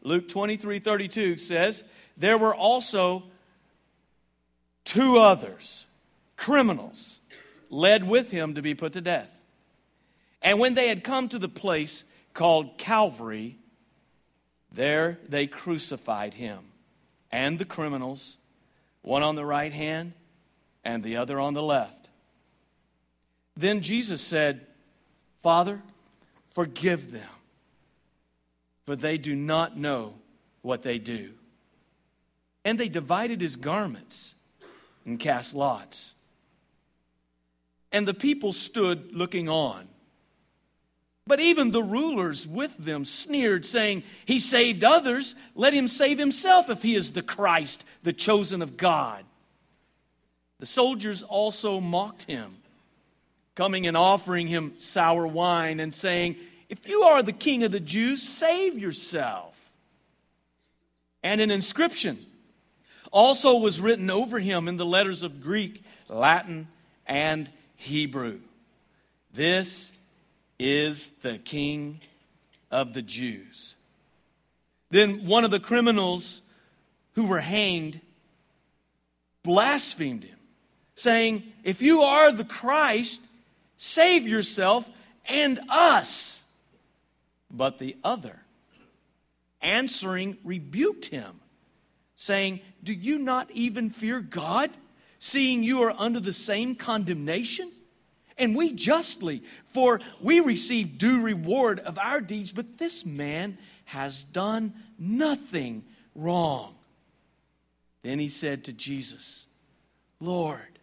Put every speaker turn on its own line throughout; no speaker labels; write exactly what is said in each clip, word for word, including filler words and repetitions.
Luke twenty-three thirty-two says, there were also two others, criminals, led with him to be put to death. And when they had come to the place called Calvary, there they crucified him and the criminals, one on the right hand and the other on the left. Then Jesus said, Father, forgive them, for they do not know what they do. And they divided his garments and cast lots. And the people stood looking on. But even the rulers with them sneered, saying, he saved others, let him save himself if he is the Christ, the chosen of God. The soldiers also mocked him, coming and offering him sour wine and saying, if you are the king of the Jews, save yourself. And an inscription also was written over him in the letters of Greek, Latin, and Hebrew. This is the King of the Jews. Then one of the criminals who were hanged blasphemed him, saying, if you are the Christ, save yourself and us. But the other, answering, rebuked him, saying, do you not even fear God, seeing you are under the same condemnation? And we justly, for we receive due reward of our deeds, but this man has done nothing wrong. Then he said to Jesus, Lord,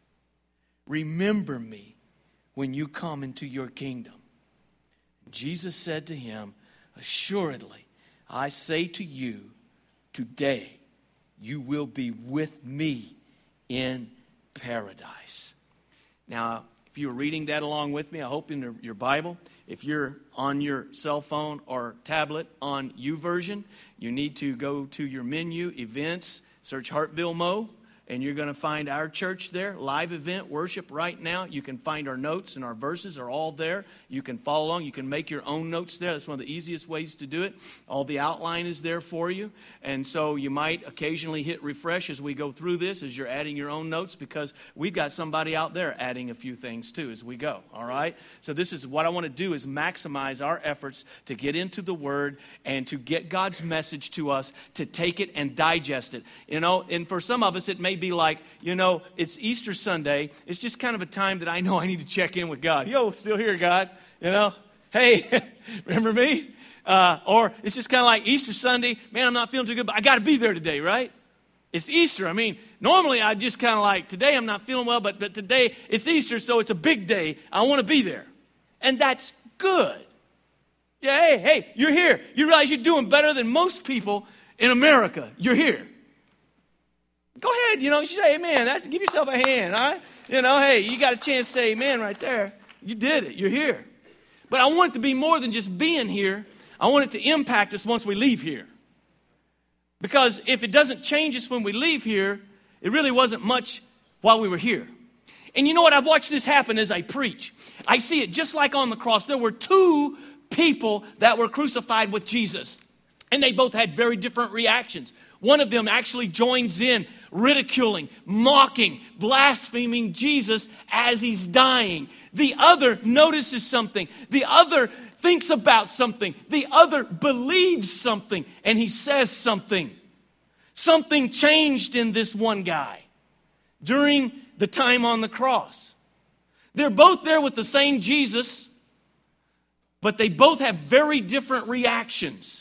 remember me when you come into your kingdom. Jesus said to him, assuredly, I say to you, today you will be with me in paradise. Now, if you were reading that along with me, I hope in your Bible, if you're on your cell phone or tablet on YouVersion, you need to go to your menu, events, search Hartville Mo, and you're going to find our church there, live event, worship right now. You can find our notes and our verses are all there. You can follow along. You can make your own notes there. That's one of the easiest ways to do it. All the outline is there for you. And so you might occasionally hit refresh as we go through this, as you're adding your own notes, because we've got somebody out there adding a few things too as we go. All right? So this is what I want to do, is maximize our efforts to get into the Word and to get God's message to us, to take it and digest it. You know, and for some of us, it may be like, you know, it's Easter Sunday. It's just kind of a time that I know I need to check in with God. Yo, still here, God. You know, hey, remember me? Uh, or it's just kind of like Easter Sunday. Man, I'm not feeling too good, but I got to be there today, right? It's Easter. I mean, normally I just kind of like, today I'm not feeling well, but, but today it's Easter, so it's a big day. I want to be there. And that's good. Yeah, hey, hey, you're here. You realize you're doing better than most people in America. You're here. Go ahead, you know, you say amen. That, give yourself a hand, all right? You know, hey, you got a chance to say amen right there. You did it. You're here. But I want it to be more than just being here. I want it to impact us once we leave here. Because if it doesn't change us when we leave here, it really wasn't much while we were here. And you know what? I've watched this happen as I preach. I see it just like on the cross. There were two people that were crucified with Jesus. And they both had very different reactions. One of them actually joins in, ridiculing, mocking, blaspheming Jesus as he's dying. The other notices something. The other thinks about something. The other believes something. And he says something. Something changed in this one guy during the time on the cross. They're both there with the same Jesus, but they both have very different reactions.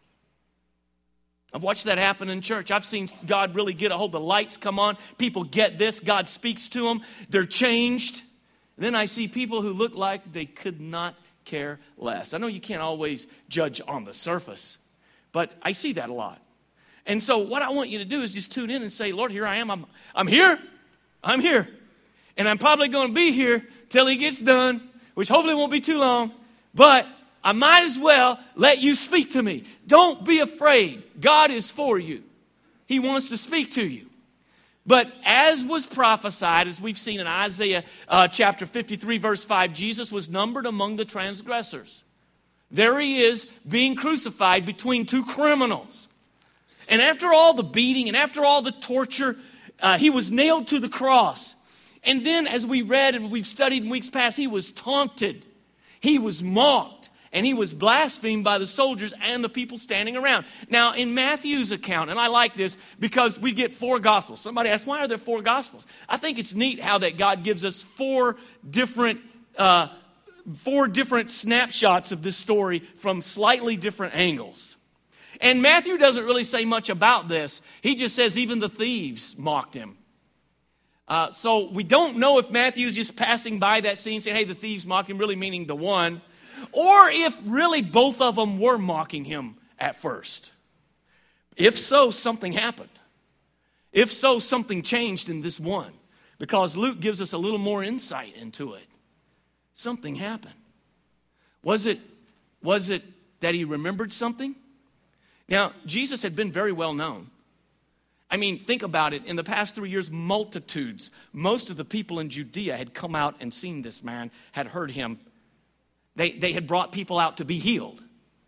I've watched that happen in church. I've seen God really get a hold. The lights come on. People get this. God speaks to them. They're changed. And then I see people who look like they could not care less. I know you can't always judge on the surface, but I see that a lot. And so what I want you to do is just tune in and say, Lord, here I am. I'm, I'm here. I'm here. And I'm probably going to be here till he gets done, which hopefully won't be too long. But I might as well let you speak to me. Don't be afraid. God is for you. He wants to speak to you. But as was prophesied, as we've seen in Isaiah uh, chapter fifty-three, verse five, Jesus was numbered among the transgressors. There he is being crucified between two criminals. And after all the beating and after all the torture, uh, he was nailed to the cross. And then, as we read and we've studied in weeks past, he was taunted. He was mocked. And he was blasphemed by the soldiers and the people standing around. Now, in Matthew's account, and I like this because we get four Gospels. Somebody asked, why are there four Gospels? I think it's neat how that God gives us four different uh, four different snapshots of this story from slightly different angles. And Matthew doesn't really say much about this. He just says even the thieves mocked him. Uh, so we don't know if Matthew's just passing by that scene saying, hey, the thieves mock him, really meaning the one. Or if really both of them were mocking him at first. If so, something happened. If so, something changed in this one. Because Luke gives us a little more insight into it. Something happened. Was it, was it that he remembered something? Now, Jesus had been very well known. I mean, think about it. In the past three years, multitudes, most of the people in Judea had come out and seen this man, had heard him. They, they had brought people out to be healed.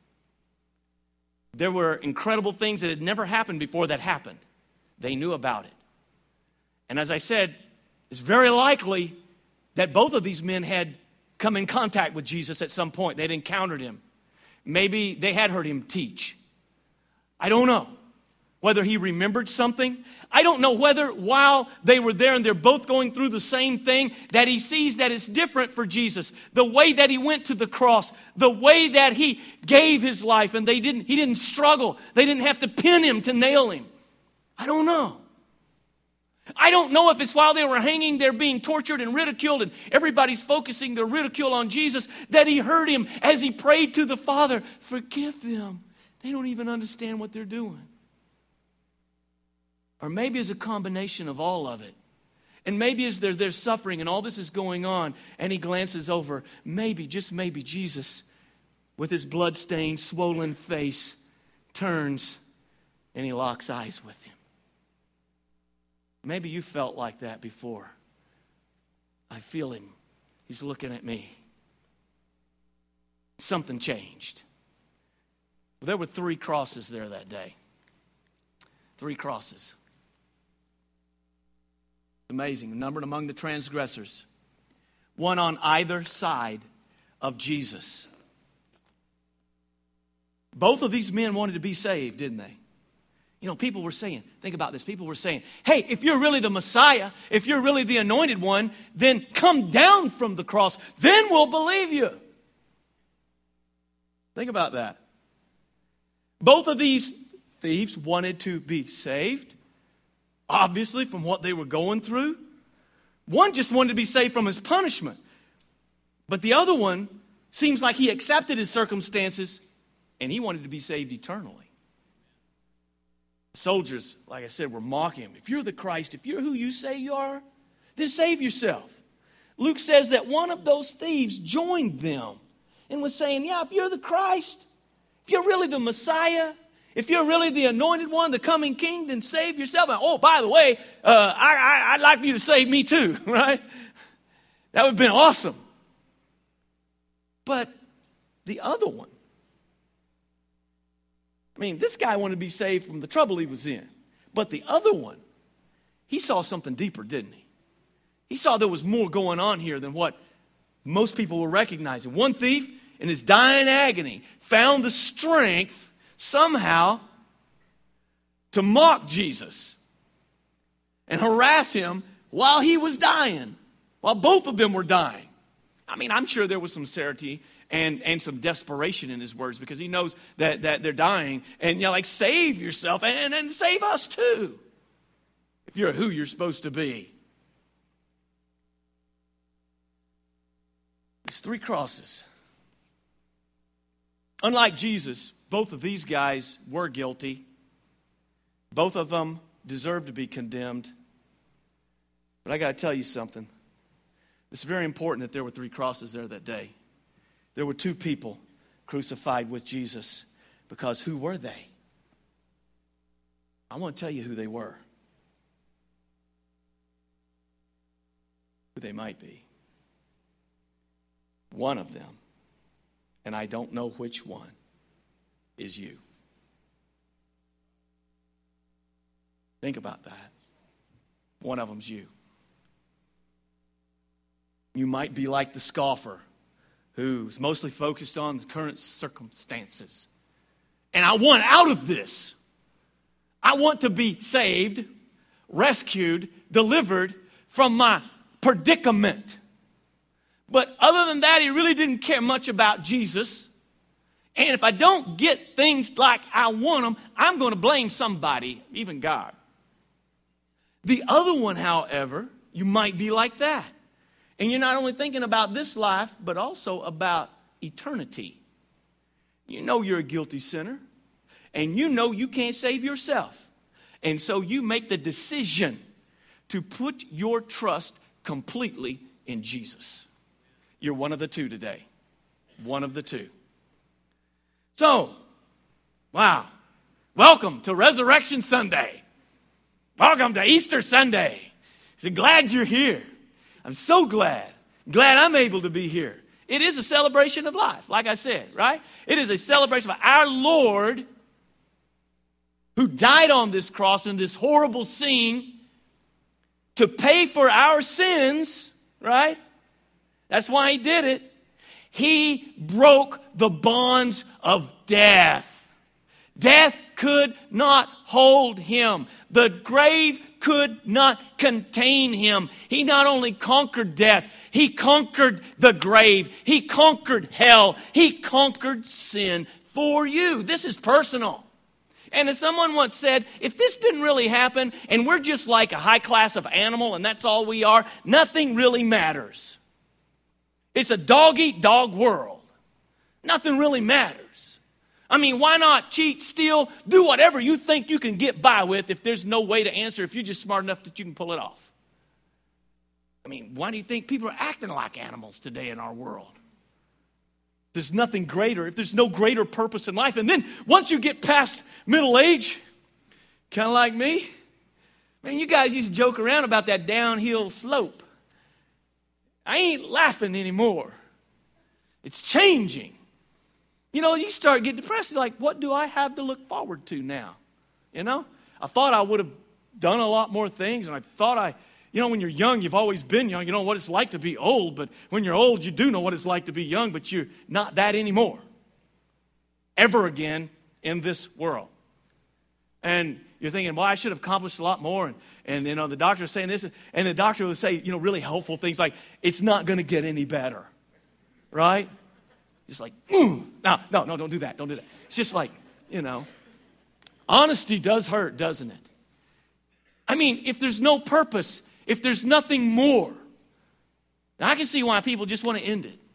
There were incredible things that had never happened before that happened. They knew about it. And as I said, it's very likely that both of these men had come in contact with Jesus at some point. They'd encountered him. Maybe they had heard him teach. I don't know whether he remembered something. I don't know whether while they were there and they're both going through the same thing, that he sees that it's different for Jesus. The way that he went to the cross, the way that he gave his life, and they didn't, he didn't struggle. They didn't have to pin him to nail him. I don't know. I don't know if it's while they were hanging there being tortured and ridiculed and everybody's focusing their ridicule on Jesus that he heard him as he prayed to the Father, forgive them. They don't even understand what they're doing. Or maybe it's a combination of all of it. And maybe as they're, they're suffering and all this is going on and he glances over, maybe, just maybe, Jesus, with his blood-stained, swollen face, turns and he locks eyes with him. Maybe you felt like that before. I feel him. He's looking at me. Something changed. Well, there were three crosses there that day. Three crosses. Amazing. Numbered among the transgressors. One on either side of Jesus. Both of these men wanted to be saved, didn't they? You know, people were saying, think about this, people were saying, hey, if you're really the Messiah, if you're really the anointed one, then come down from the cross, then we'll believe you. Think about that. Both of these thieves wanted to be saved, obviously from what they were going through. One just wanted to be saved from his punishment. But the other one seems like he accepted his circumstances and he wanted to be saved eternally. Soldiers, like I said, were mocking him. If you're the Christ, if you're who you say you are, then save yourself. Luke says that one of those thieves joined them and was saying, yeah, if you're the Christ, if you're really the Messiah, if you're really the anointed one, the coming king, then save yourself. And, oh, by the way, uh, I, I, I'd like for you to save me too, right? That would have been awesome. But the other one, I mean, this guy wanted to be saved from the trouble he was in. But the other one, he saw something deeper, didn't he? He saw there was more going on here than what most people were recognizing. One thief, in his dying agony, found the strength somehow to mock Jesus and harass him while he was dying, while both of them were dying. I mean, I'm sure there was some sincerity and, and some desperation in his words because he knows that, that they're dying. And, you know, like, save yourself and, and save us too if you're who you're supposed to be. These three crosses. Unlike Jesus, both of these guys were guilty. Both of them deserved to be condemned. But I got to tell you something. It's very important that there were three crosses there that day. There were two people crucified with Jesus because who were they? I want to tell you who they were. Who they might be. One of them, and I don't know which one is you. Think about that. One of them's you. You might be like the scoffer who's mostly focused on the current circumstances. And I want out of this. I want to be saved, rescued, delivered from my predicament. But other than that, he really didn't care much about Jesus. And if I don't get things like I want them, I'm going to blame somebody, even God. The other one, however, you might be like that. And you're not only thinking about this life, but also about eternity. You know you're a guilty sinner. And you know you can't save yourself. And so you make the decision to put your trust completely in Jesus. You're one of the two today. One of the two. So, wow. Welcome to Resurrection Sunday. Welcome to Easter Sunday. I'm glad you're here. I'm so glad. Glad I'm able to be here. It is a celebration of life, like I said, right? It is a celebration of our Lord who died on this cross in this horrible scene to pay for our sins, right? That's why he did it. He broke the bonds of death. Death could not hold him. The grave could not contain him. He not only conquered death, he conquered the grave. He conquered hell. He conquered sin for you. This is personal. And as someone once said, if this didn't really happen and we're just like a high class of animal and that's all we are, nothing really matters. It's a dog-eat-dog world. Nothing really matters. I mean, why not cheat, steal, do whatever you think you can get by with if there's no way to answer, if you're just smart enough that you can pull it off? I mean, why do you think people are acting like animals today in our world? There's nothing greater, if there's no greater purpose in life. And then once you get past middle age, kind of like me, man, you guys used to joke around about that downhill slope. I ain't laughing anymore. It's changing. You know, you start getting depressed. You're like, what do I have to look forward to now? You know, I thought I would have done a lot more things, and I thought I, you know, when you're young, you've always been young. You know what it's like to be old, but when you're old, you do know what it's like to be young, but you're not that anymore. Ever again in this world. And you're thinking, well, I should have accomplished a lot more. And, and you know, the doctor's saying this, and the doctor would say, you know, really helpful things like, it's not going to get any better. Right? Just like, mm. no, no, no, don't do that. Don't do that. It's just like, you know, honesty does hurt, doesn't it? I mean, if there's no purpose, if there's nothing more, now I can see why people just want to end it.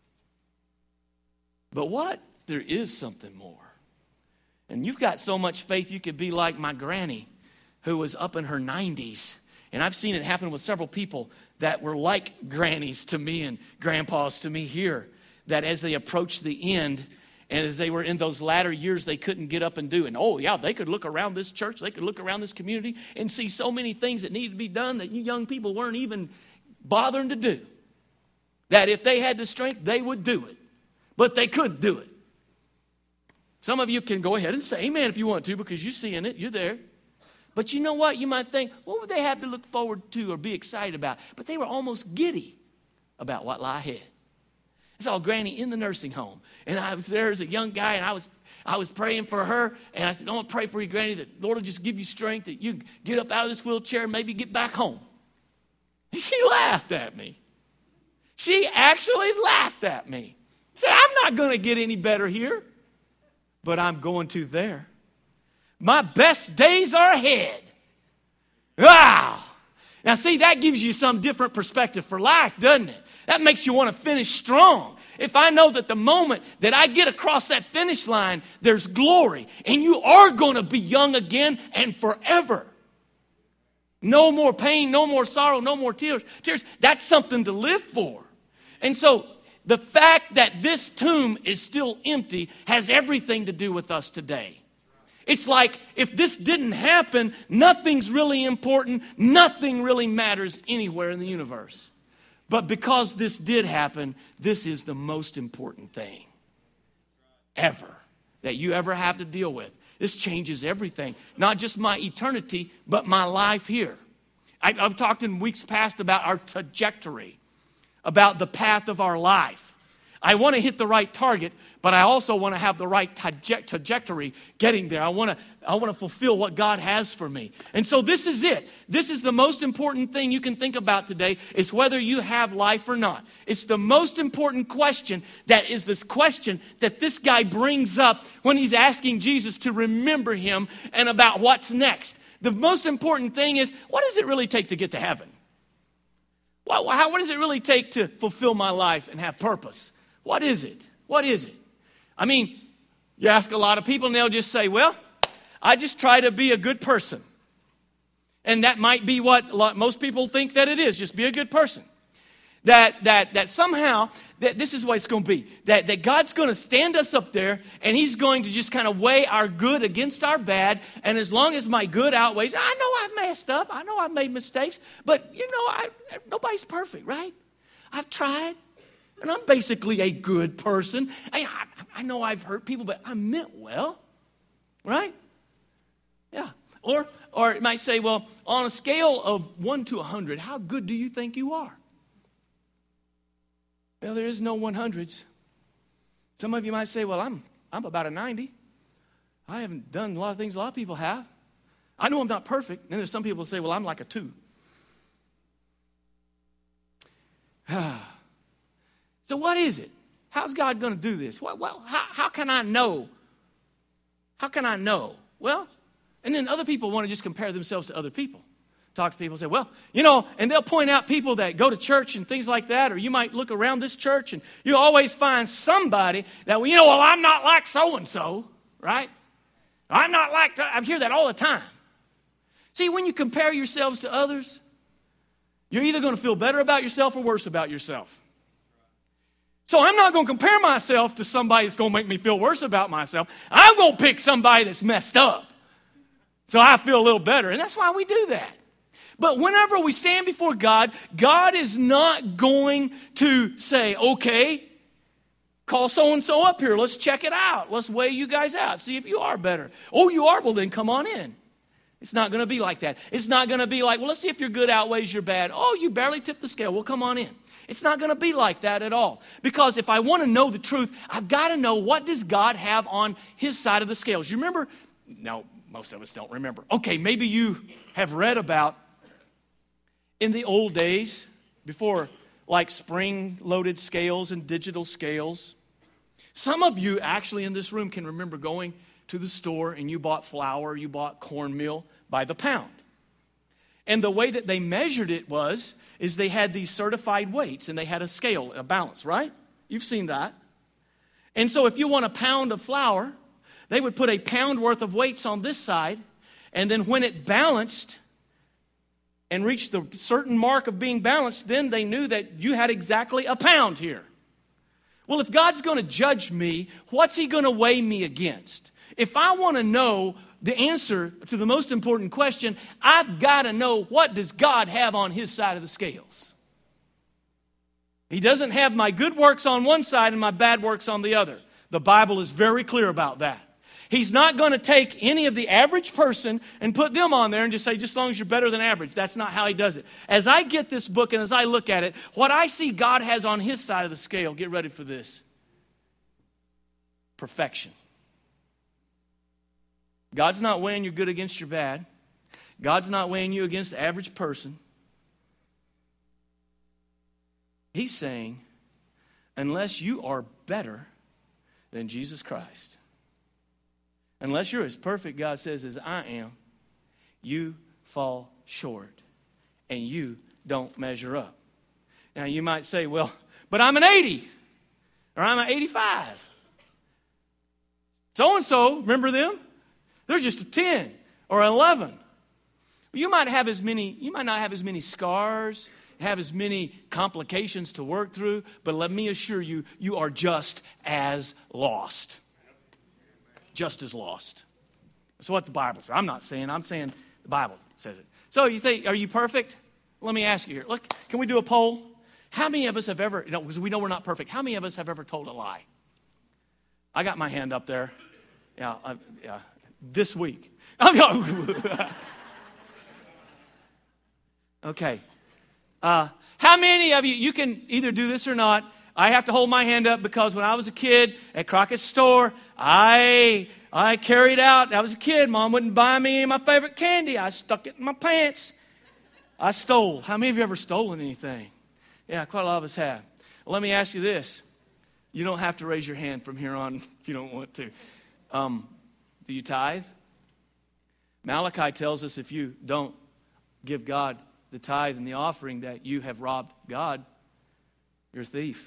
But what? There is something more. And you've got so much faith you could be like my granny who was up in her nineties. And I've seen it happen with several people that were like grannies to me and grandpas to me here. That as they approached the end and as they were in those latter years, they couldn't get up and do. And oh, yeah, they could look around this church, they could look around this community and see so many things that needed to be done that you young people weren't even bothering to do. That if they had the strength, they would do it. But they could do it. Some of you can go ahead and say amen if you want to because you're seeing it, you're there. But you know what? You might think, what would they have to look forward to or be excited about? But they were almost giddy about what lie ahead. I saw Granny in the nursing home, and I was there as a young guy, and I was I was praying for her, and I said, I want to pray for you, Granny, that Lord will just give you strength, that you can get up out of this wheelchair and maybe get back home. And she laughed at me. She actually laughed at me. She said, I'm not going to get any better here, but I'm going to there. My best days are ahead. Wow. Now, see, that gives you some different perspective for life, doesn't it? That makes you want to finish strong. If I know that the moment that I get across that finish line, there's glory, and you are going to be young again and forever. No more pain, no more sorrow, no more tears. Tears. That's something to live for. And so the fact that this tomb is still empty has everything to do with us today. It's like if this didn't happen, nothing's really important. Nothing really matters anywhere in the universe. But because this did happen, this is the most important thing. ever that you ever have to deal with. This changes everything. Not just my eternity, but my life here. I, I've talked in weeks past about our trajectory, about the path of our life. I want to hit the right target, but I also want to have the right traje- trajectory getting there. I want to I want to fulfill what God has for me. And so this is it. This is the most important thing you can think about today, is whether you have life or not. It's the most important question that is this question that this guy brings up when he's asking Jesus to remember him and about what's next. The most important thing is, what does it really take to get to heaven? What, how, what does it really take to fulfill my life and have purpose? What is it? What is it? I mean, you ask a lot of people and they'll just say, well, I just try to be a good person. And that might be what a lot, most people think that it is, just be a good person. That that that somehow, that this is what it's going to be. That, that God's going to stand us up there and he's going to just kind of weigh our good against our bad. And as long as my good outweighs, I know I've messed up. I know I've made mistakes. But, you know, I, nobody's perfect, right? I've tried. And I'm basically a good person. I, I, I know I've hurt people, but I meant well. Right? Yeah. Or, or it might say, well, on a scale of one to one hundred, how good do you think you are? Well, there is no one hundreds. Some of you might say, well, I'm I'm about a ninety. I haven't done a lot of things a lot of people have. I know I'm not perfect. And then there's some people who say, well, I'm like a two. So what is it? How's God going to do this? Well, well how, how can I know? How can I know? Well, and then other people want to just compare themselves to other people. Talk to people and say, well, you know, and they'll point out people that go to church and things like that, or you might look around this church and you always find somebody that, well, you know, well, I'm not like so-and-so, right? I'm not like, I hear that all the time. See, when you compare yourselves to others, you're either going to feel better about yourself or worse about yourself. So I'm not going to compare myself to somebody that's going to make me feel worse about myself. I'm going to pick somebody that's messed up so I feel a little better. And that's why we do that. But whenever we stand before God, God is not going to say, okay, call so-and-so up here. Let's check it out. Let's weigh you guys out. See if you are better. Oh, you are? Well, then come on in. It's not going to be like that. It's not going to be like, well, let's see if your good outweighs your bad. Oh, you barely tipped the scale. Well, come on in. It's not going to be like that at all. Because if I want to know the truth, I've got to know, what does God have on his side of the scales? You remember? No, most of us don't remember. Okay, maybe you have read about in the old days, before like spring-loaded scales and digital scales. Some of you actually in this room can remember going to the store and you bought flour, you bought cornmeal by the pound. And the way that they measured it was, is they had these certified weights and they had a scale, a balance, right? You've seen that. And so if you want a pound of flour, they would put a pound worth of weights on this side, and then when it balanced and reached the certain mark of being balanced, then they knew that you had exactly a pound here. Well, if God's going to judge me, what's he going to weigh me against? If I want to know the answer to the most important question, I've got to know, what does God have on his side of the scales? He doesn't have my good works on one side and my bad works on the other. The Bible is very clear about that. He's not going to take any of the average person and put them on there and just say, just as long as you're better than average. That's not how he does it. As I get this book and as I look at it, what I see God has on his side of the scale, get ready for this: perfection. God's not weighing your good against your bad. God's not weighing you against the average person. He's saying, unless you are better than Jesus Christ, unless you're as perfect, God says, as I am, you fall short and you don't measure up. Now you might say, well, but I'm an eighty or I'm an eighty-five. So-and-so, remember them? They're just a ten or an eleven. You might have as many, you might not have as many scars, have as many complications to work through, but let me assure you, you are just as lost. Just as lost. That's what the Bible says. I'm not saying, I'm saying the Bible says it. So you think, are you perfect? Let me ask you here. Look, can we do a poll? How many of us have ever, you know, because we know we're not perfect, how many of us have ever told a lie? I got my hand up there. Yeah, I, yeah. This week. Okay. Uh, how many of you, you can either do this or not. I have to hold my hand up because when I was a kid at Crockett's store, I I carried out, I was a kid, Mom wouldn't buy me any of my favorite candy. I stuck it in my pants. I stole. How many of you ever stolen anything? Yeah, quite a lot of us have. Well, let me ask you this. You don't have to raise your hand from here on if you don't want to. Um, do you tithe? Malachi tells us if you don't give God the tithe and the offering that you have robbed God, you're a thief.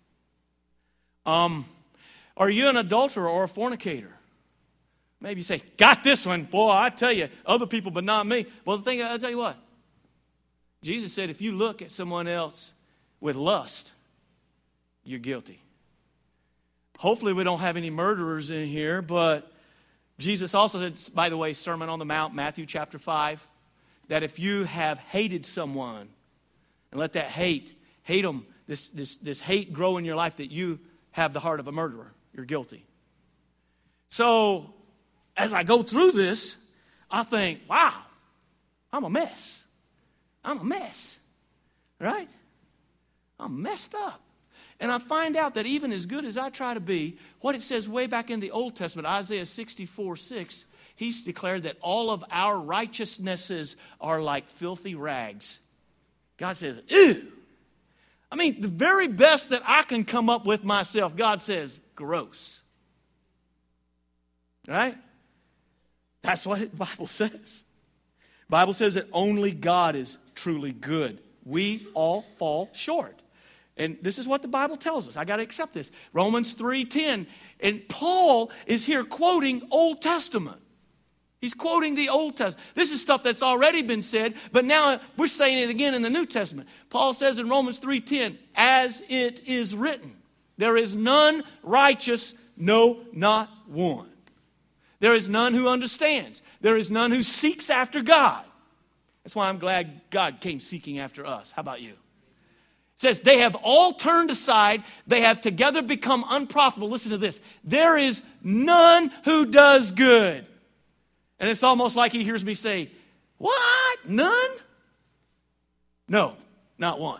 Um, are you an adulterer or a fornicator? Maybe you say, got this one. Boy, I tell you, other people but not me. Well, the thing, I'll tell you what. Jesus said if you look at someone else with lust, you're guilty. Hopefully we don't have any murderers in here, but Jesus also said, by the way, Sermon on the Mount, Matthew chapter five, that if you have hated someone and let that hate, hate them, this, this, this hate grow in your life, that you have the heart of a murderer, you're guilty. So as I go through this, I think, wow, I'm a mess. I'm a mess, right? I'm messed up. And I find out that even as good as I try to be, what it says way back in the Old Testament, Isaiah sixty-four six, he's declared that all of our righteousnesses are like filthy rags. God says, ew. I mean, the very best that I can come up with myself, God says, gross. Right? That's what the Bible says. The Bible says that only God is truly good. We all fall short. And this is what the Bible tells us. I got to accept this. Romans three ten. And Paul is here quoting Old Testament. He's quoting the Old Testament. This is stuff that's already been said, but now we're saying it again in the New Testament. Paul says in Romans three ten, as it is written, there is none righteous, no, not one. There is none who understands. There is none who seeks after God. That's why I'm glad God came seeking after us. How about you? It says, they have all turned aside. They have together become unprofitable. Listen to this. There is none who does good. And it's almost like he hears me say, what? None? No, not one.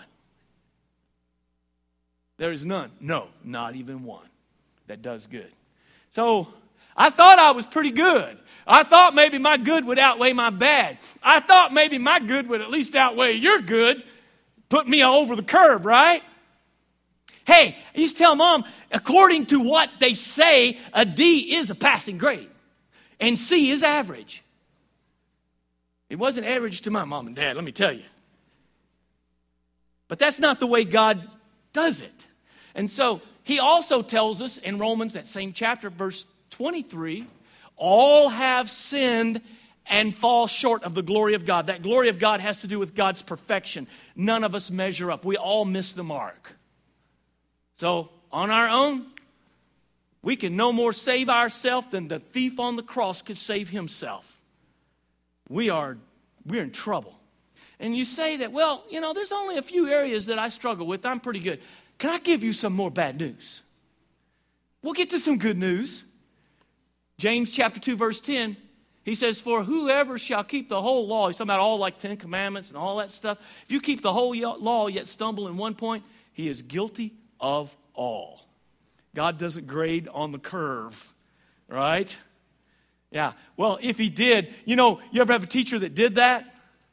There is none. No, not even one that does good. So I thought I was pretty good. I thought maybe my good would outweigh my bad. I thought maybe my good would at least outweigh your good. Put me over the curb, right? Hey, I used to tell Mom, according to what they say, a D is a passing grade. And C is average. It wasn't average to my mom and dad, let me tell you. But that's not the way God does it. And so he also tells us in Romans, that same chapter, verse twenty-three, all have sinned and fall short of the glory of God. That glory of God has to do with God's perfection. None of us measure up. We all miss the mark. So on our own, we can no more save ourselves than the thief on the cross could save himself. We are we're in trouble. And you say that, well, you know, there's only a few areas that I struggle with. I'm pretty good. Can I give you some more bad news? We'll get to some good news. James chapter two, verse ten, he says, for whoever shall keep the whole law, he's talking about all like Ten Commandments and all that stuff. If you keep the whole law yet stumble in one point, he is guilty of all. God doesn't grade on the curve, right? Yeah, well, if he did, you know, you ever have a teacher that did that?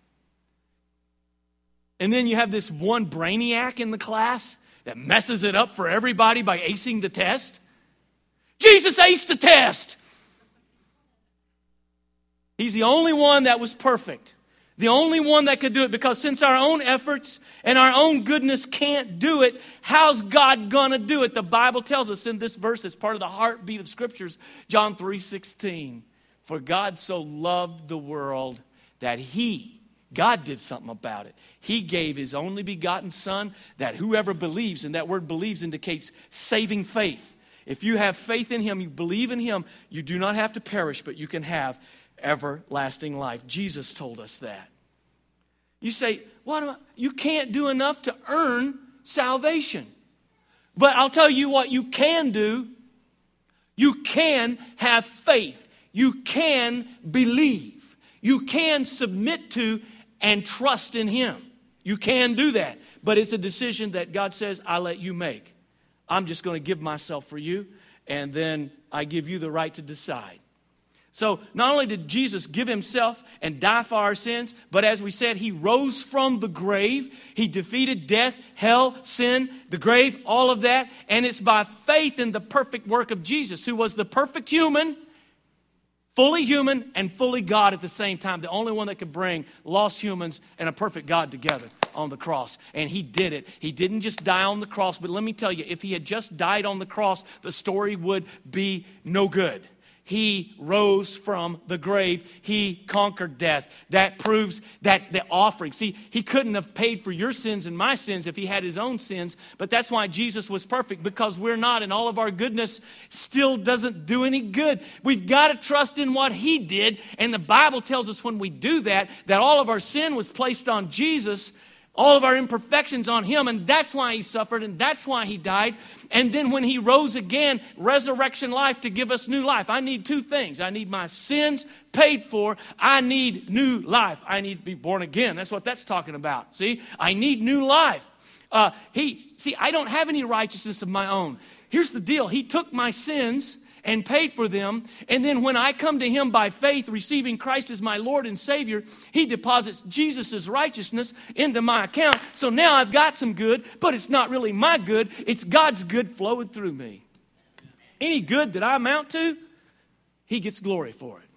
And then you have this one brainiac in the class that messes it up for everybody by acing the test. Jesus aced the test. He's the only one that was perfect. The only one that could do it, because since our own efforts and our own goodness can't do it, how's God gonna do it? The Bible tells us in this verse, as part of the heartbeat of Scriptures, John three sixteen, for God so loved the world that he, God did something about it. He gave his only begotten Son, that whoever believes, and that word believes indicates saving faith. If you have faith in him, you believe in him, you do not have to perish, but you can have everlasting life. Jesus told us that. You say, what am I? You can't do enough to earn salvation. But I'll tell you what you can do. You can have faith. You can believe. You can submit to and trust in Him. You can do that. But it's a decision that God says, I let you make. I'm just going to give myself for you, and then I give you the right to decide. So not only did Jesus give Himself and die for our sins, but as we said, He rose from the grave. He defeated death, hell, sin, the grave, all of that. And it's by faith in the perfect work of Jesus, who was the perfect human, fully human and fully God at the same time. The only one that could bring lost humans and a perfect God together on the cross. And He did it. He didn't just die on the cross. But let me tell you, if He had just died on the cross, the story would be no good. He rose from the grave. He conquered death. That proves that the offering. See, He couldn't have paid for your sins and my sins if He had His own sins. But that's why Jesus was perfect, because we're not, and all of our goodness still doesn't do any good. We've got to trust in what He did. And the Bible tells us when we do that, that all of our sin was placed on Jesus, all of our imperfections on Him, and that's why He suffered, and that's why He died. And then when He rose again, resurrection life to give us new life. I need two things. I need my sins paid for. I need new life. I need to be born again. That's what that's talking about. See, I need new life. Uh, he, see, I don't have any righteousness of my own. Here's the deal. He took my sins and paid for them. And then when I come to Him by faith, receiving Christ as my Lord and Savior, He deposits Jesus' righteousness into my account. So now I've got some good, but it's not really my good. It's God's good flowing through me. Any good that I amount to, He gets glory for it.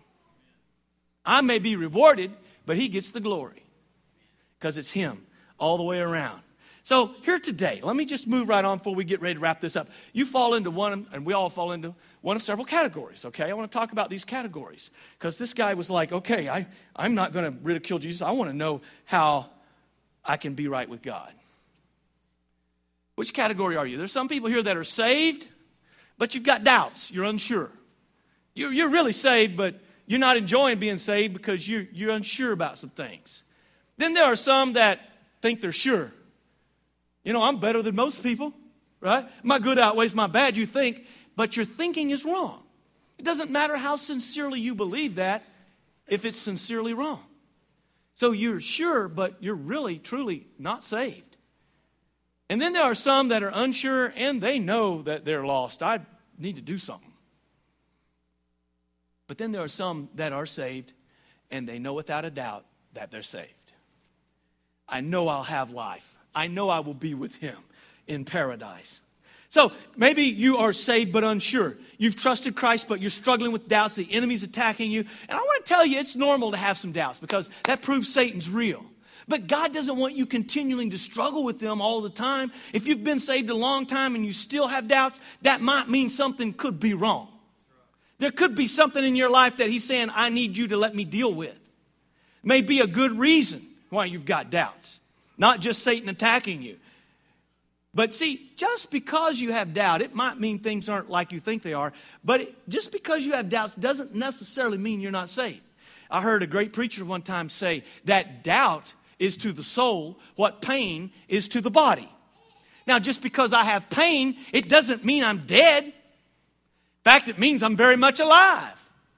I may be rewarded, but He gets the glory because it's Him all the way around. So here today, let me just move right on before we get ready to wrap this up. You fall into one, and we all fall into one of several categories, okay? I want to talk about these categories because this guy was like, okay, I, I'm not going to ridicule Jesus. I want to know how I can be right with God. Which category are you? There's some people here that are saved, but you've got doubts. You're unsure. You're, you're really saved, but you're not enjoying being saved because you're, you're unsure about some things. Then there are some that think they're sure. You know, I'm better than most people, right? My good outweighs my bad, you think, but your thinking is wrong. It doesn't matter how sincerely you believe that if it's sincerely wrong. So you're sure, but you're really, truly not saved. And then there are some that are unsure and they know that they're lost. I need to do something. But then there are some that are saved and they know without a doubt that they're saved. I know I'll have life. I know I will be with Him in paradise. So maybe you are saved but unsure. You've trusted Christ, but you're struggling with doubts. The enemy's attacking you. And I want to tell you, it's normal to have some doubts because that proves Satan's real. But God doesn't want you continuing to struggle with them all the time. If you've been saved a long time and you still have doubts, that might mean something could be wrong. There could be something in your life that He's saying, I need you to let me deal with. May be a good reason why you've got doubts. Not just Satan attacking you. But see, just because you have doubt, it might mean things aren't like you think they are. But it, just because you have doubts doesn't necessarily mean you're not saved. I heard a great preacher one time say that doubt is to the soul what pain is to the body. Now, just because I have pain, it doesn't mean I'm dead. In fact, it means I'm very much alive.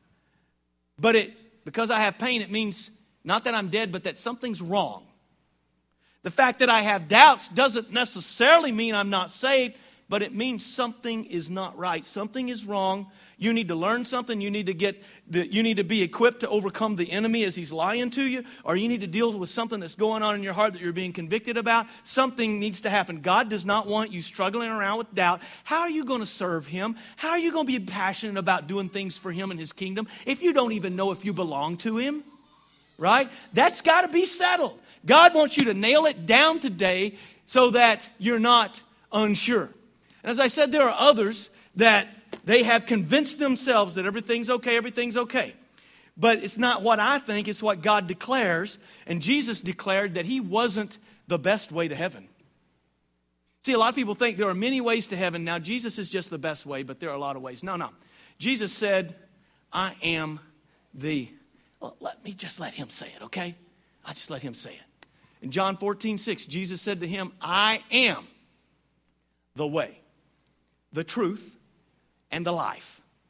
But it because I have pain, it means not that I'm dead, but that something's wrong. The fact that I have doubts doesn't necessarily mean I'm not saved, but it means something is not right. Something is wrong. You need to learn something. You need to get the, you need to be equipped to overcome the enemy as he's lying to you, or you need to deal with something that's going on in your heart that you're being convicted about. Something needs to happen. God does not want you struggling around with doubt. How are you going to serve Him? How are you going to be passionate about doing things for Him and His kingdom if you don't even know if you belong to Him? Right? That's got to be settled. God wants you to nail it down today so that you're not unsure. And as I said, there are others that they have convinced themselves that everything's okay, everything's okay. But it's not what I think, it's what God declares. And Jesus declared that He wasn't the best way to heaven. See, a lot of people think there are many ways to heaven. Now, Jesus is just the best way, but there are a lot of ways. No, no. Jesus said, I am the... Well, let me just let Him say it, okay? I'll just let Him say it. In John fourteen six, Jesus said to him, I am the way, the truth, and the life.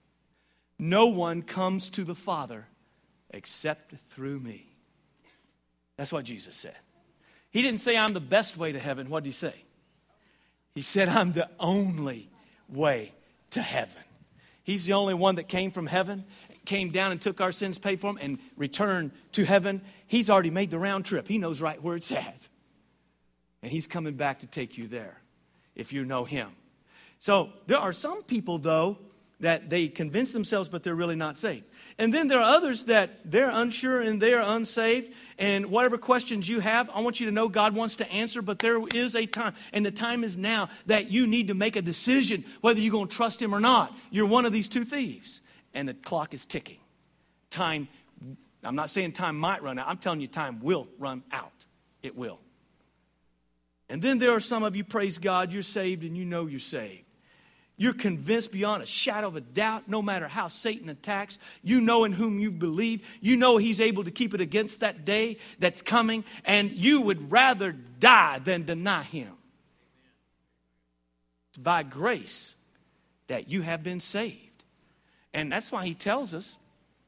no one comes to the Father except through me. That's what Jesus said. He didn't say I'm the best way to heaven. What did he say? He said I'm the only way to heaven. He's the only one that came from heaven, came down and took our sins, paid for them, and returned to heaven. He's already made the round trip. He knows right where it's at. And he's coming back to take you there if you know him. So there are some people, though, that they convince themselves, but they're really not saved. And then there are others that they're unsure and they're unsaved. And whatever questions you have, I want you to know God wants to answer. But there is a time, and the time is now, that you need to make a decision whether you're going to trust him or not. You're one of these two thieves. And the clock is ticking. Time, I'm not saying time might run out. I'm telling you time will run out. It will. And then there are some of you, praise God, you're saved and you know you're saved. You're convinced beyond a shadow of a doubt, no matter how Satan attacks. You know in whom you believe. You know he's able to keep it against that day that's coming. And you would rather die than deny him. It's by grace that you have been saved. And that's why he tells us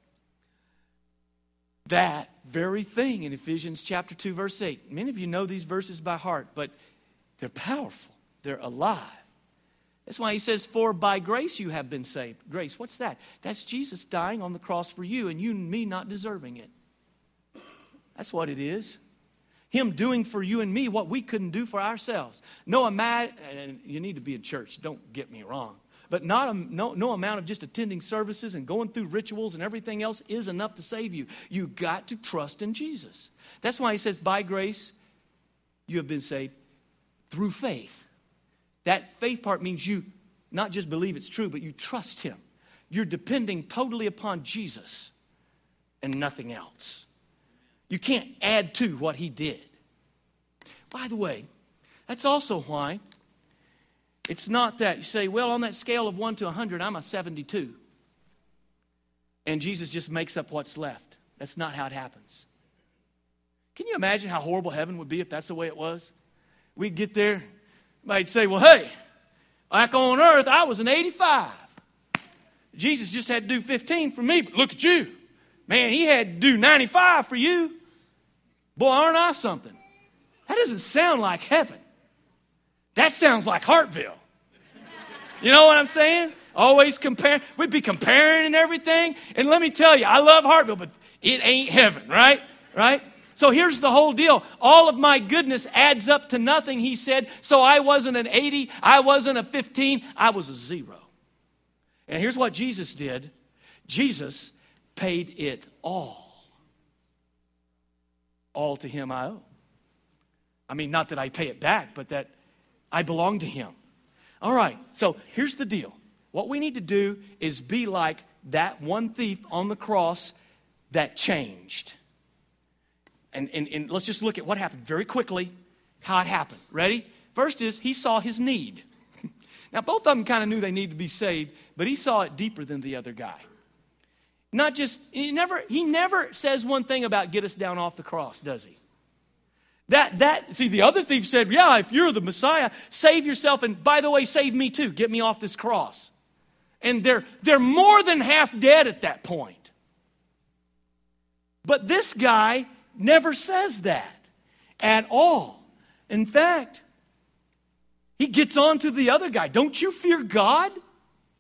that very thing in Ephesians chapter two, verse eight. Many of you know these verses by heart, but they're powerful. They're alive. That's why he says, for by grace you have been saved. Grace, what's that? That's Jesus dying on the cross for you and you and me not deserving it. That's what it is. Him doing for you and me what we couldn't do for ourselves. No amount, and you need to be in church, don't get me wrong. But not a, no, no amount of just attending services and going through rituals and everything else is enough to save you. You've got to trust in Jesus. That's why he says, by grace you have been saved through faith. That faith part means you not just believe it's true, but you trust him. You're depending totally upon Jesus and nothing else. You can't add to what he did. By the way, that's also why it's not that you say, well, on that scale of one to one hundred, I'm a seventy-two. And Jesus just makes up what's left. That's not how it happens. Can you imagine how horrible heaven would be if that's the way it was? We'd get there. Might say, well, hey, back on earth, I was an eighty-five. Jesus just had to do fifteen for me, but look at you. Man, he had to do ninety-five for you. Boy, aren't I something? That doesn't sound like heaven. That sounds like Hartville. You know what I'm saying? Always compare. We'd be comparing and everything. And let me tell you, I love Hartville, but it ain't heaven, right? Right? So here's the whole deal. All of my goodness adds up to nothing, he said. So I wasn't an eighty. I wasn't a fifteen. I was a zero. And here's what Jesus did. Jesus paid it all. All to him I owe. I mean, not that I pay it back, but that I belong to him. All right, so here's the deal. What we need to do is be like that one thief on the cross that changed. And, and, and let's just look at what happened very quickly, how it happened. Ready? First is he saw his need. Now, both of them kind of knew they needed to be saved, but he saw it deeper than the other guy. Not just, he never, he never says one thing about get us down off the cross, does he? That, that, see, the other thief said, yeah, if you're the Messiah, save yourself, and by the way, save me too. Get me off this cross. And they're, they're more than half dead at that point. But this guy never says that at all. In fact, he gets on to the other guy. Don't you fear God? I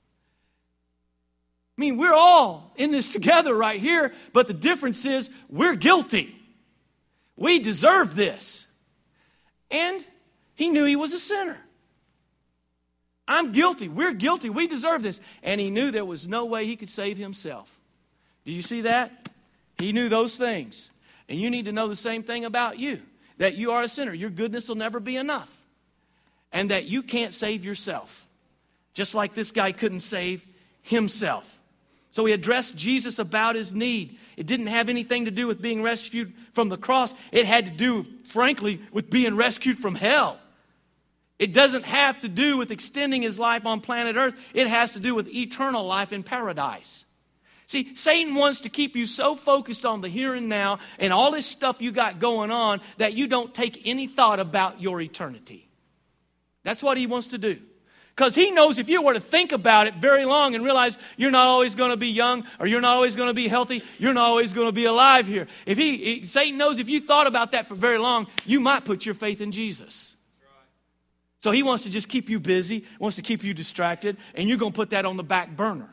mean, we're all in this together right here, but the difference is we're guilty. We deserve this. And he knew he was a sinner. I'm guilty. We're guilty. We deserve this. And he knew there was no way he could save himself. Do you see that? He knew those things. And you need to know the same thing about you. That you are a sinner. Your goodness will never be enough. And that you can't save yourself. Just like this guy couldn't save himself. So he addressed Jesus about his need. It didn't have anything to do with being rescued from the cross. It had to do, frankly, with being rescued from hell. It doesn't have to do with extending his life on planet Earth. It has to do with eternal life in paradise. See, Satan wants to keep you so focused on the here and now and all this stuff you got going on that you don't take any thought about your eternity. That's what he wants to do. Because he knows if you were to think about it very long and realize you're not always going to be young or you're not always going to be healthy, you're not always going to be alive here. If he, he, Satan knows if you thought about that for very long, you might put your faith in Jesus. So he wants to just keep you busy, wants to keep you distracted, and you're going to put that on the back burner.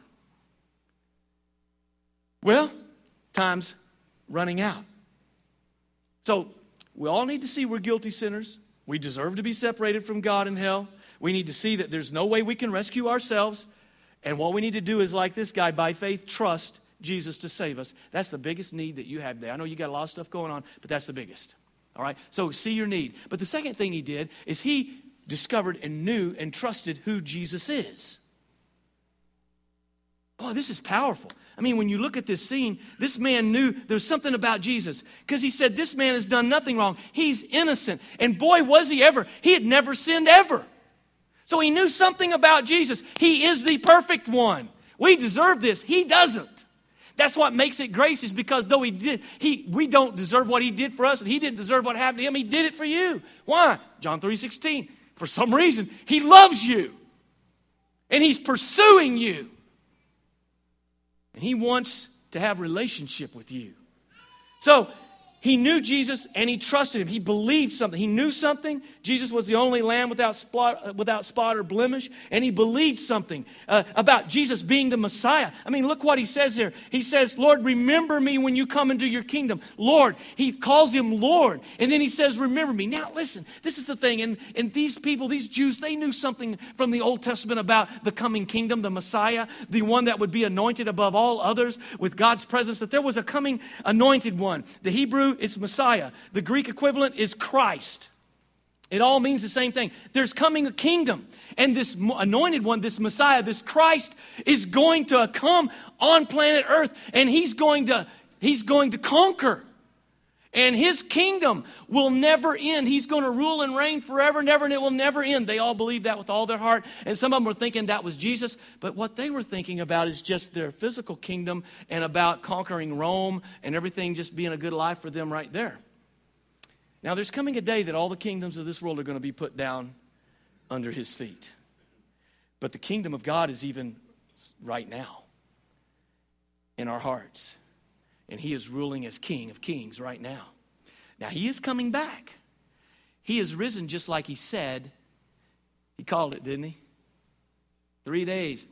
Well, time's running out. So we all need to see we're guilty sinners. We deserve to be separated from God in hell. We need to see that there's no way we can rescue ourselves. And what we need to do is, like this guy, by faith, trust Jesus to save us. That's the biggest need that you have today. I know you got a lot of stuff going on, but that's the biggest. All right? So see your need. But the second thing he did is he discovered and knew and trusted who Jesus is. Oh, this is powerful. I mean, when you look at this scene, this man knew there's something about Jesus because he said, this man has done nothing wrong. He's innocent. And boy, was he ever. He had never sinned ever. So he knew something about Jesus. He is the perfect one. We deserve this. He doesn't. That's what makes it grace, is because though he did, he, we don't deserve what he did for us, and he didn't deserve what happened to him. He did it for you. Why? John three sixteen. For some reason, he loves you. And he's pursuing you. And he wants to have a relationship with you. So he knew Jesus and he trusted him. He believed something. He knew something. Jesus was the only lamb without spot, without spot or blemish. And he believed something uh, about Jesus being the Messiah. I mean, look what he says here. He says, Lord, remember me when you come into your kingdom. Lord. He calls him Lord. And then he says, remember me. Now, listen, this is the thing. And, and these people, these Jews, they knew something from the Old Testament about the coming kingdom, the Messiah, the one that would be anointed above all others with God's presence, that there was a coming anointed one. The Hebrew, it's Messiah. The Greek equivalent is Christ. It all means the same thing. There's coming a kingdom. And this anointed one, this Messiah, this Christ is going to come on planet Earth. And he's going to, he's going to conquer. And his kingdom will never end. He's going to rule and reign forever and ever, and it will never end. They all believe that with all their heart. And some of them were thinking that was Jesus. But what they were thinking about is just their physical kingdom and about conquering Rome and everything just being a good life for them right there. Now, there's coming a day that all the kingdoms of this world are going to be put down under his feet. But the kingdom of God is even right now in our hearts. And he is ruling as King of Kings right now. Now, he is coming back. He is risen just like he said. He called it, didn't he? Three days.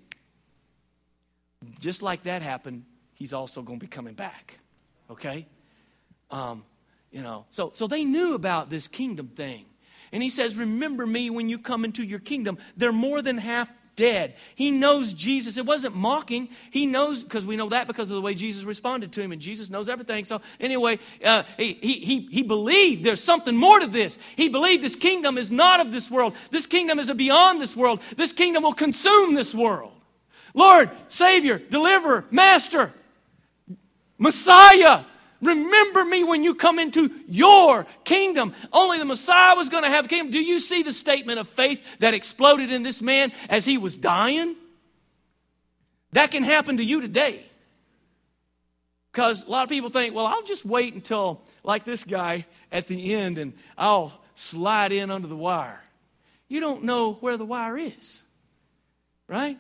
Just like that happened, he's also going to be coming back. Okay? Um, you know, so, so they knew about this kingdom thing. And he says, remember me when you come into your kingdom. They're more than half dead. He knows Jesus. It wasn't mocking. He knows, because we know that because of the way Jesus responded to him, and Jesus knows everything. So anyway, uh, he, he, he believed there's something more to this. He believed this kingdom is not of this world. This kingdom is beyond this world. This kingdom will consume this world. Lord, Savior, Deliverer, Master, Messiah, remember me when you come into your kingdom. Only the Messiah was going to have a kingdom. Do you see the statement of faith that exploded in this man as he was dying? That can happen to you today. Because a lot of people think, well, I'll just wait until, like this guy at the end, and I'll slide in under the wire. You don't know where the wire is. Right?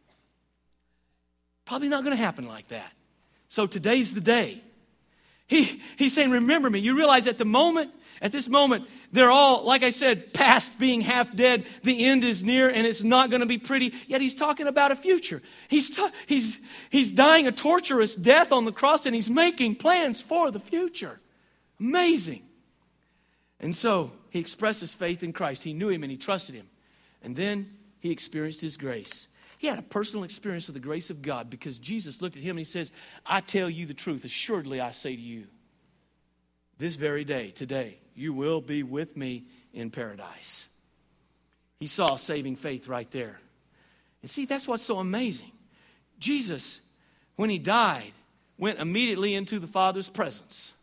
Probably not going to happen like that. So today's the day. He, he's saying, remember me. You realize at the moment, at this moment, they're all, like I said, past being half dead. The end is near and it's not going to be pretty. Yet he's talking about a future. He's, ta- he's, he's dying a torturous death on the cross and he's making plans for the future. Amazing. And so he expressed his faith in Christ. He knew him and he trusted him. And then he experienced his grace. He had a personal experience of the grace of God because Jesus looked at him and he says, I tell you the truth. Assuredly, I say to you, this very day, today, you will be with me in paradise. He saw saving faith right there. And see, that's what's so amazing. Jesus, when he died, went immediately into the Father's presence.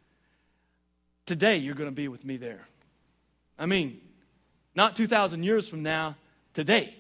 Today, you're going to be with me there. I mean, not two thousand years from now, today.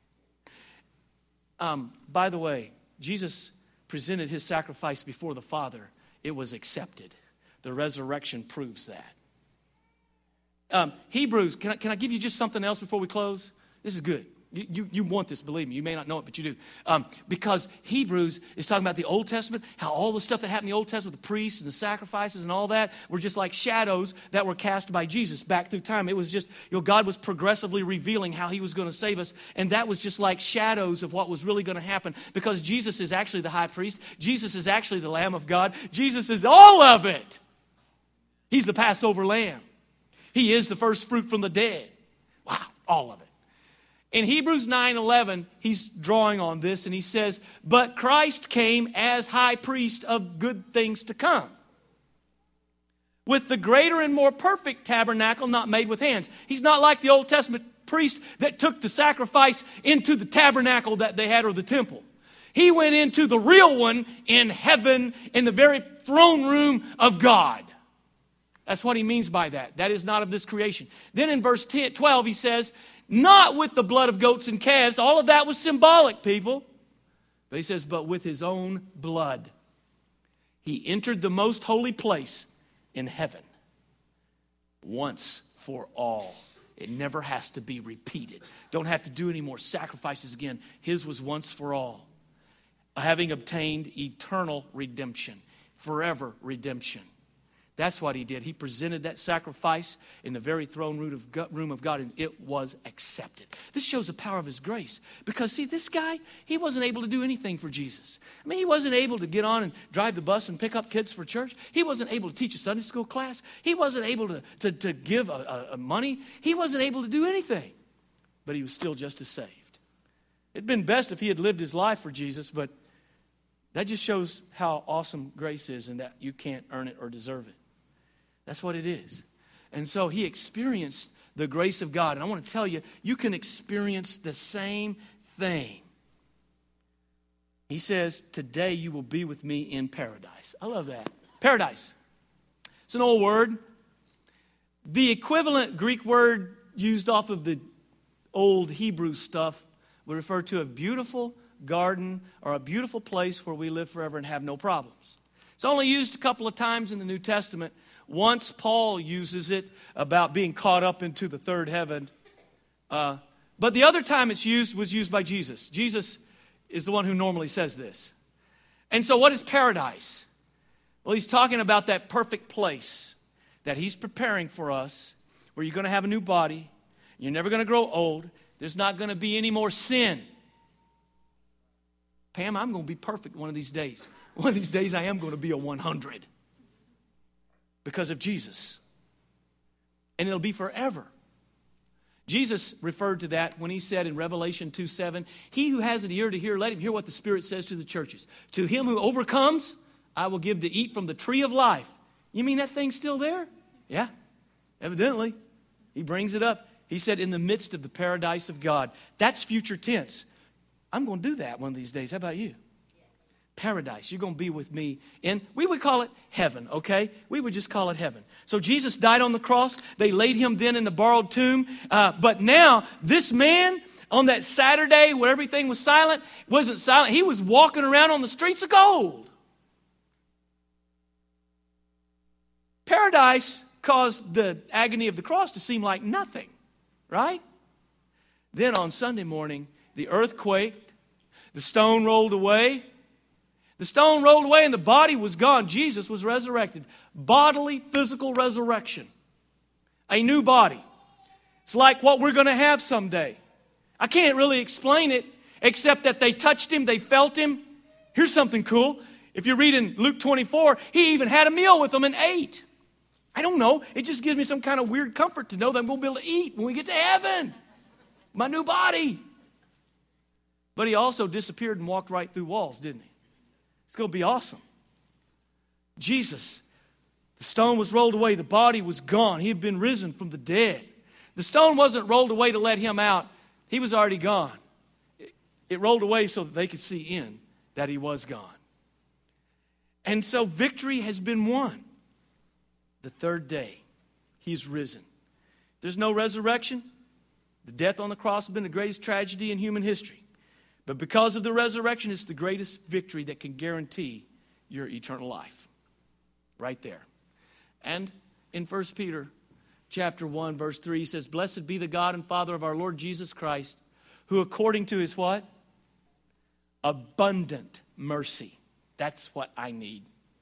Um, by the way, Jesus presented his sacrifice before the Father. It was accepted. The resurrection proves that. Um, Hebrews, can I, can I give you just something else before we close? This is good. You, you, you want this, believe me. You may not know it, but you do. Um, because Hebrews is talking about the Old Testament, how all the stuff that happened in the Old Testament, the priests and the sacrifices and all that, were just like shadows that were cast by Jesus back through time. It was just, you know, God was progressively revealing how he was going to save us. And that was just like shadows of what was really going to happen, because Jesus is actually the high priest. Jesus is actually the Lamb of God. Jesus is all of it. He's the Passover lamb. He is the first fruit from the dead. Wow, all of it. In Hebrews nine eleven, he's drawing on this, and he says, but Christ came as high priest of good things to come, with the greater and more perfect tabernacle not made with hands. He's not like the Old Testament priest that took the sacrifice into the tabernacle that they had, or the temple. He went into the real one in heaven, in the very throne room of God. That's what he means by that. That is not of this creation. Then in verse ten, twelve, he says, not with the blood of goats and calves. All of that was symbolic, people. But he says, but with his own blood. He entered the most holy place in heaven once for all. It never has to be repeated. Don't have to do any more sacrifices again. His was once for all. Having obtained eternal redemption, forever redemption. That's what he did. He presented that sacrifice in the very throne room of God, and it was accepted. This shows the power of his grace. Because, see, this guy, he wasn't able to do anything for Jesus. I mean, he wasn't able to get on and drive the bus and pick up kids for church. He wasn't able to teach a Sunday school class. He wasn't able to, to, to give a, a money. He wasn't able to do anything. But he was still just as saved. It'd been best if he had lived his life for Jesus, but that just shows how awesome grace is, and that you can't earn it or deserve it. That's what it is. And so he experienced the grace of God. And I want to tell you, you can experience the same thing. He says, today you will be with me in paradise. I love that. Paradise. It's an old word. The equivalent Greek word used off of the old Hebrew stuff would refer to a beautiful garden or a beautiful place where we live forever and have no problems. It's only used a couple of times in the New Testament. Once Paul uses it about being caught up into the third heaven. Uh, but the other time it's used was used by Jesus. Jesus is the one who normally says this. And so what is paradise? Well, he's talking about that perfect place that he's preparing for us, where you're going to have a new body. You're never going to grow old. There's not going to be any more sin. Pam, I'm going to be perfect one of these days. One of these days I am going to be a one hundred. Because of Jesus. And it'll be forever. Jesus referred to that when he said in Revelation two seven, he who has an ear to hear, let him hear what the Spirit says to the churches. To him who overcomes, I will give to eat from the tree of life. You mean that thing's still there? Yeah, evidently. He brings it up. He said, in the midst of the paradise of God. That's future tense. I'm going to do that one of these days. How about you? Paradise. You're going to be with me in, we would call it heaven, okay? We would just call it heaven. So Jesus died on the cross. They laid him then in the borrowed tomb. Uh, but now, this man, on that Saturday when everything was silent, wasn't silent. He was walking around on the streets of gold. Paradise caused the agony of the cross to seem like nothing, right? Then on Sunday morning, the earth quaked. The stone rolled away. The stone rolled away and the body was gone. Jesus was resurrected. Bodily, physical resurrection. A new body. It's like what we're going to have someday. I can't really explain it except that they touched him, they felt him. Here's something cool. If you read in Luke twenty-four, he even had a meal with them and ate. I don't know. It just gives me some kind of weird comfort to know that I'm going to be able to eat when we get to heaven. My new body. But he also disappeared and walked right through walls, didn't he? It's going to be awesome. Jesus, the stone was rolled away. The body was gone. He had been risen from the dead. The stone wasn't rolled away to let him out. He was already gone. It, it rolled away so that they could see in that he was gone. And so victory has been won. The third day, he's risen. There's no resurrection. The death on the cross has been the greatest tragedy in human history. But because of the resurrection, it's the greatest victory that can guarantee your eternal life. Right there. And in First Peter chapter one, verse three, he says, blessed be the God and Father of our Lord Jesus Christ, who according to his what? Abundant mercy. That's what I need.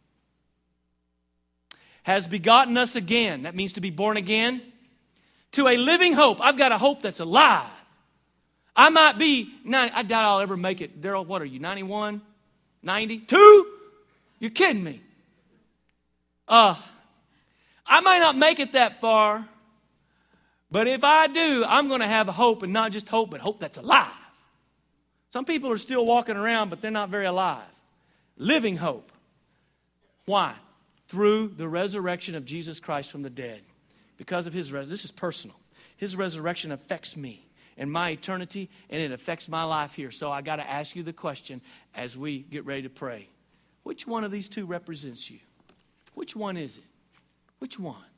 Has begotten us again. That means to be born again. To a living hope. I've got a hope that's alive. I might be, ninety, I doubt I'll ever make it. Daryl, what are you, ninety-one? ninety-two? You're kidding me. Uh, I might not make it that far, but if I do, I'm going to have a hope, and not just hope, but hope that's alive. Some people are still walking around, but they're not very alive. Living hope. Why? Through the resurrection of Jesus Christ from the dead. Because of his resurrection. This is personal. His resurrection affects me and my eternity, and it affects my life here. So I got to ask you the question as we get ready to pray. Which one of these two represents you? Which one is it? Which one?